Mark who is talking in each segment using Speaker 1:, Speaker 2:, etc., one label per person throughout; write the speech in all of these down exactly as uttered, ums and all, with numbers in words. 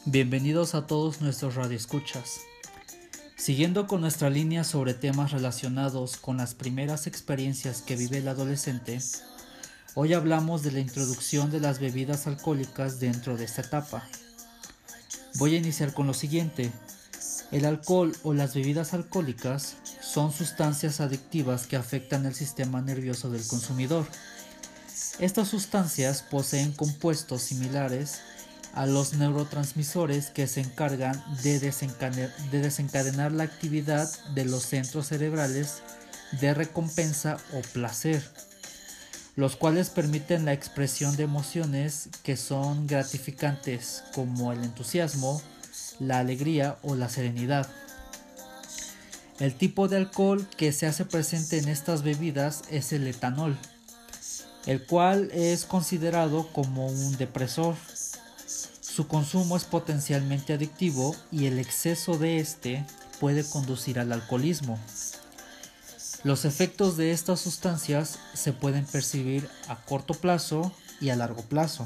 Speaker 1: Bienvenidos a todos nuestros radioescuchas. Siguiendo con nuestra línea sobre temas relacionados con las primeras experiencias que vive el adolescente, hoy hablamos de la introducción de las bebidas alcohólicas dentro de esta etapa. Voy a iniciar con lo siguiente. El alcohol o las bebidas alcohólicas son sustancias adictivas que afectan el sistema nervioso del consumidor. Estas sustancias poseen compuestos similares a los neurotransmisores que se encargan de, desencade- de desencadenar la actividad de los centros cerebrales de recompensa o placer, los cuales permiten la expresión de emociones que son gratificantes como el entusiasmo, la alegría o la serenidad. El tipo de alcohol que se hace presente en estas bebidas es el etanol, el cual es considerado como un depresor. Su consumo es potencialmente adictivo y el exceso de este puede conducir al alcoholismo. Los efectos de estas sustancias se pueden percibir a corto plazo y a largo plazo.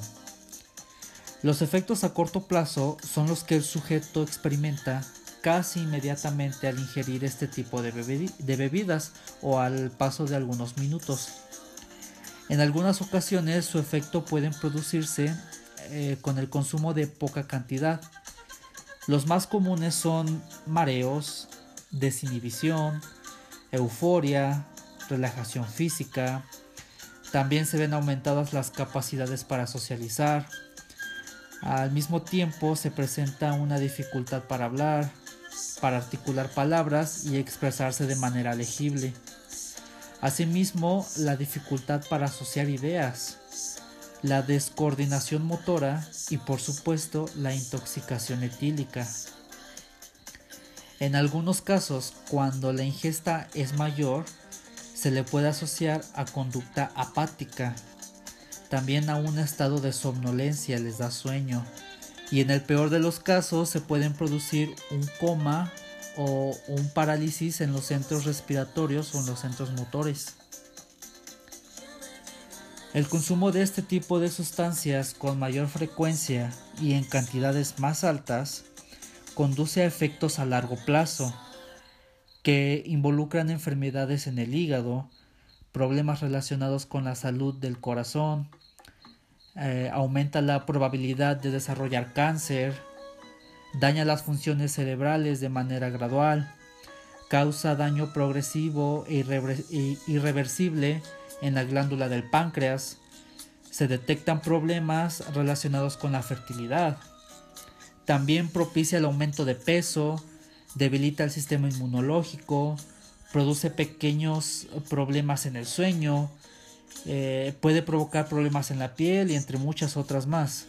Speaker 1: Los efectos a corto plazo son los que el sujeto experimenta casi inmediatamente al ingerir este tipo de, bebi- de bebidas o al paso de algunos minutos. En algunas ocasiones su efecto puede producirse eh, con el consumo de poca cantidad. Los más comunes son mareos, desinhibición, euforia, relajación física. También se ven aumentadas las capacidades para socializar. Al mismo tiempo se presenta una dificultad para hablar, para articular palabras y expresarse de manera legible. Asimismo, la dificultad para asociar ideas, la descoordinación motora y, por supuesto, la intoxicación etílica. En algunos casos, cuando la ingesta es mayor, se le puede asociar a conducta apática. También a un estado de somnolencia, les da sueño. Y en el peor de los casos se pueden producir un coma o un parálisis en los centros respiratorios o en los centros motores. El consumo de este tipo de sustancias con mayor frecuencia y en cantidades más altas conduce a efectos a largo plazo que involucran enfermedades en el hígado, problemas relacionados con la salud del corazón, eh, aumenta la probabilidad de desarrollar cáncer, daña las funciones cerebrales de manera gradual, causa daño progresivo e irrever- e irreversible en la glándula del páncreas, se detectan problemas relacionados con la fertilidad. También propicia el aumento de peso, debilita el sistema inmunológico, produce pequeños problemas en el sueño, eh, puede provocar problemas en la piel y entre muchas otras más.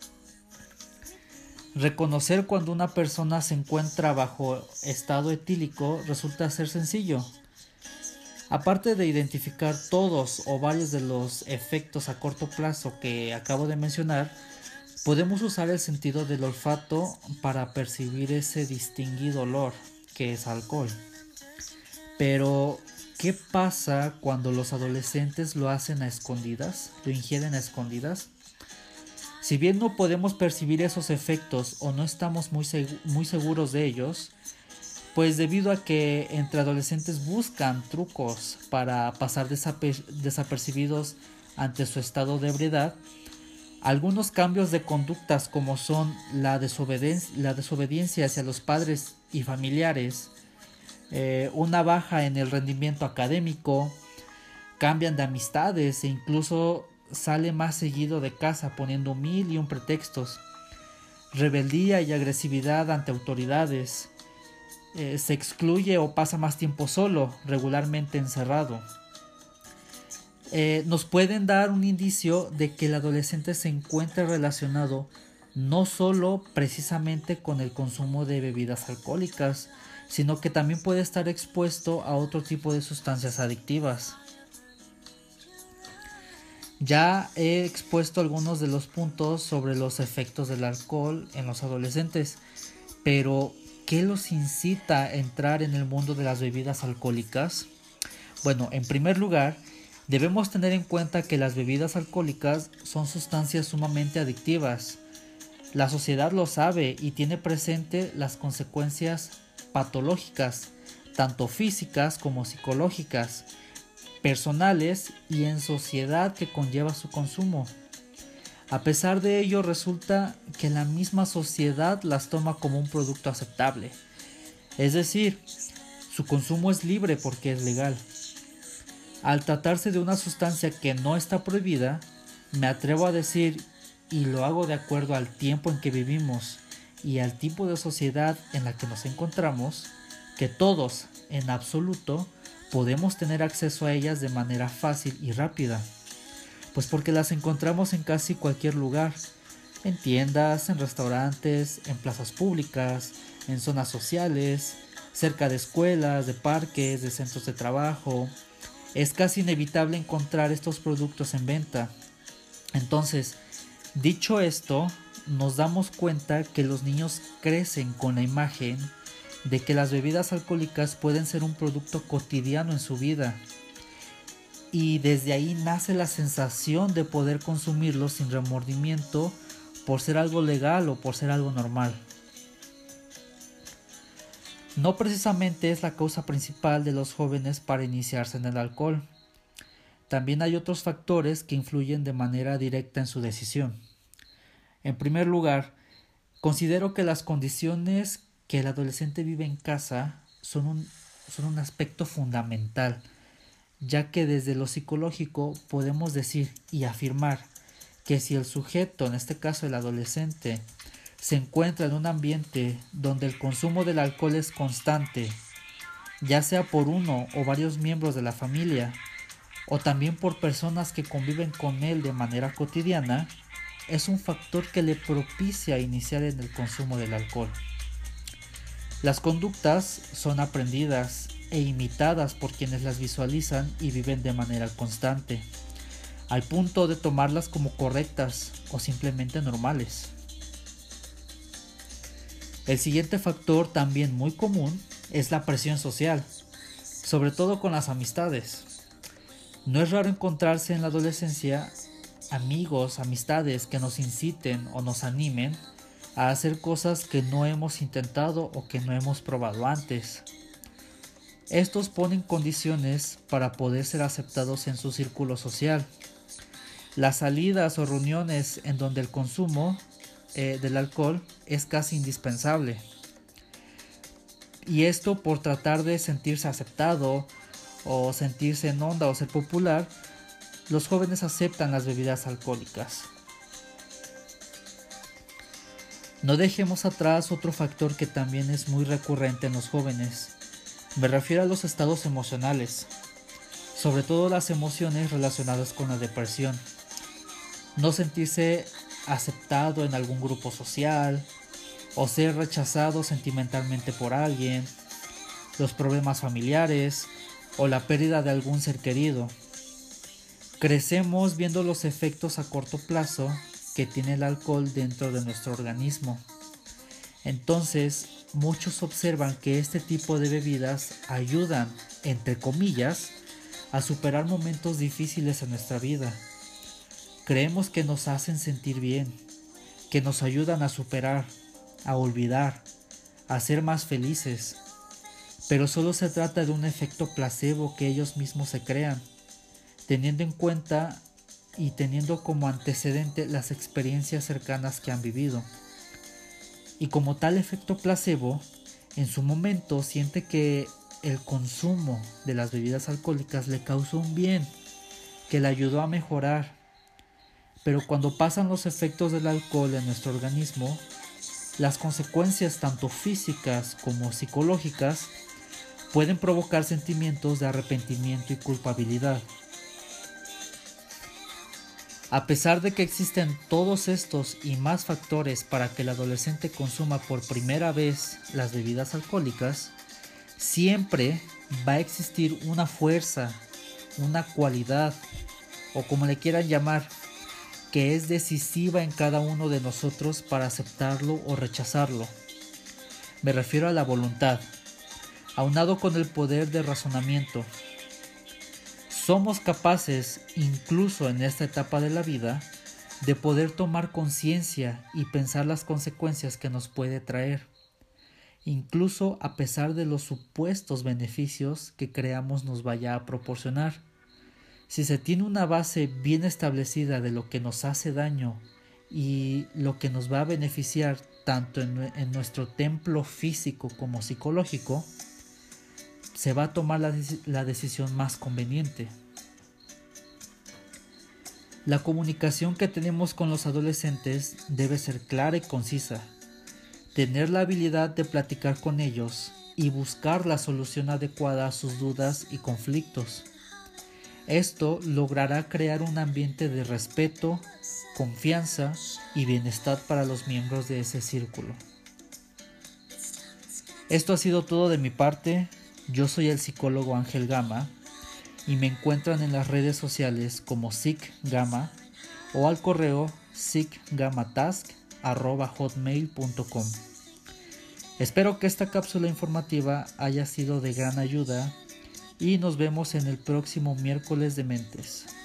Speaker 1: Reconocer cuando una persona se encuentra bajo estado etílico resulta ser sencillo. Aparte de identificar todos o varios de los efectos a corto plazo que acabo de mencionar, podemos usar el sentido del olfato para percibir ese distinguido olor que es alcohol. Pero, ¿qué pasa cuando los adolescentes lo hacen a escondidas? ¿Lo ingieren a escondidas? Si bien no podemos percibir esos efectos o no estamos muy, seg- muy seguros de ellos, pues debido a que entre adolescentes buscan trucos para pasar desaper- desapercibidos ante su estado de ebriedad, algunos cambios de conductas como son la, desobeden- la desobediencia hacia los padres y familiares, eh, una baja en el rendimiento académico, cambian de amistades e incluso sale más seguido de casa poniendo mil y un pretextos, rebeldía y agresividad ante autoridades, eh, se excluye o pasa más tiempo solo, regularmente encerrado. Eh, nos pueden dar un indicio de que el adolescente se encuentra relacionado no solo precisamente con el consumo de bebidas alcohólicas, sino que también puede estar expuesto a otro tipo de sustancias adictivas. Ya he expuesto algunos de los puntos sobre los efectos del alcohol en los adolescentes, pero ¿qué los incita a entrar en el mundo de las bebidas alcohólicas? Bueno, en primer lugar, debemos tener en cuenta que las bebidas alcohólicas son sustancias sumamente adictivas. La sociedad lo sabe y tiene presente las consecuencias patológicas, tanto físicas como psicológicas, personales y en sociedad que conlleva su consumo. A pesar de ello, resulta que la misma sociedad las toma como un producto aceptable. Es decir, su consumo es libre porque es legal. Al tratarse de una sustancia que no está prohibida, me atrevo a decir, y lo hago de acuerdo al tiempo en que vivimos y al tipo de sociedad en la que nos encontramos, que todos, en absoluto, podemos tener acceso a ellas de manera fácil y rápida. Pues porque las encontramos en casi cualquier lugar, en tiendas, en restaurantes, en plazas públicas, en zonas sociales, cerca de escuelas, de parques, de centros de trabajo. Es casi inevitable encontrar estos productos en venta. Entonces, dicho esto, nos damos cuenta que los niños crecen con la imagen de que las bebidas alcohólicas pueden ser un producto cotidiano en su vida. Y desde ahí nace la sensación de poder consumirlos sin remordimiento por ser algo legal o por ser algo normal. No precisamente es la causa principal de los jóvenes para iniciarse en el alcohol. También hay otros factores que influyen de manera directa en su decisión. En primer lugar, considero que las condiciones que el adolescente vive en casa son un, son un aspecto fundamental, ya que desde lo psicológico podemos decir y afirmar que si el sujeto, en este caso el adolescente, se encuentra en un ambiente donde el consumo del alcohol es constante, ya sea por uno o varios miembros de la familia, o también por personas que conviven con él de manera cotidiana, es un factor que le propicia iniciar en el consumo del alcohol. Las conductas son aprendidas e imitadas por quienes las visualizan y viven de manera constante, al punto de tomarlas como correctas o simplemente normales. El siguiente factor, también muy común, es la presión social, sobre todo con las amistades. No es raro encontrarse en la adolescencia amigos, amistades que nos inciten o nos animen a hacer cosas que no hemos intentado o que no hemos probado antes. Estos ponen condiciones para poder ser aceptados en su círculo social. Las salidas o reuniones en donde el consumo eh, del alcohol es casi indispensable. Y esto por tratar de sentirse aceptado o sentirse en onda o ser popular, los jóvenes aceptan las bebidas alcohólicas. No dejemos atrás otro factor que también es muy recurrente en los jóvenes. Me refiero a los estados emocionales, sobre todo las emociones relacionadas con la depresión. No sentirse aceptado en algún grupo social, o ser rechazado sentimentalmente por alguien, los problemas familiares, o la pérdida de algún ser querido. Crecemos viendo los efectos a corto plazo que tiene el alcohol dentro de nuestro organismo. Entonces, muchos observan que este tipo de bebidas ayudan, entre comillas, a superar momentos difíciles en nuestra vida. Creemos que nos hacen sentir bien, que nos ayudan a superar, a olvidar, a ser más felices. Pero solo se trata de un efecto placebo que ellos mismos se crean, teniendo en cuenta y teniendo como antecedente las experiencias cercanas que han vivido. Y como tal efecto placebo, en su momento siente que el consumo de las bebidas alcohólicas le causó un bien, que le ayudó a mejorar. Pero cuando pasan los efectos del alcohol en nuestro organismo, las consecuencias tanto físicas como psicológicas pueden provocar sentimientos de arrepentimiento y culpabilidad. A pesar de que existen todos estos y más factores para que el adolescente consuma por primera vez las bebidas alcohólicas, siempre va a existir una fuerza, una cualidad, o como le quieran llamar, que es decisiva en cada uno de nosotros para aceptarlo o rechazarlo. Me refiero a la voluntad, aunado con el poder de razonamiento. Somos capaces, incluso en esta etapa de la vida, de poder tomar conciencia y pensar las consecuencias que nos puede traer, incluso a pesar de los supuestos beneficios que creamos nos vaya a proporcionar. Si se tiene una base bien establecida de lo que nos hace daño y lo que nos va a beneficiar tanto en, en nuestro templo físico como psicológico, se va a tomar la, la decisión más conveniente. La comunicación que tenemos con los adolescentes debe ser clara y concisa. Tener la habilidad de platicar con ellos y buscar la solución adecuada a sus dudas y conflictos. Esto logrará crear un ambiente de respeto, confianza y bienestar para los miembros de ese círculo. Esto ha sido todo de mi parte. Yo soy el psicólogo Ángel Gama y me encuentran en las redes sociales como psicgama o al correo psicgamatask arroba hotmail punto com. Espero que esta cápsula informativa haya sido de gran ayuda y nos vemos en el próximo miércoles de mentes.